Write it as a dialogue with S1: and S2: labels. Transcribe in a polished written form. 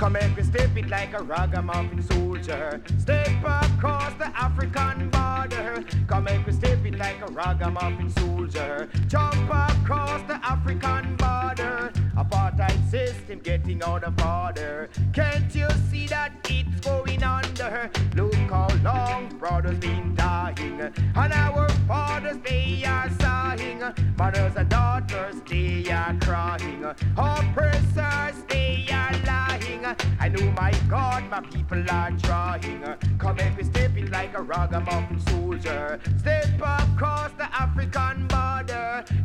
S1: Come and we step it like a ragamuffin soldier. Step across the African border. Come and we step it like a ragamuffin soldier. Jump across the African border. Apartheid system getting out of order. Can't you see that it's going under? Look how long brothers been dying, and our fathers they are sighing. Mothers and daughters they are crying. Oppressors they are lying. I know my God my people are trying. Come and we step it like a ragamuffin soldier. Step across the African border.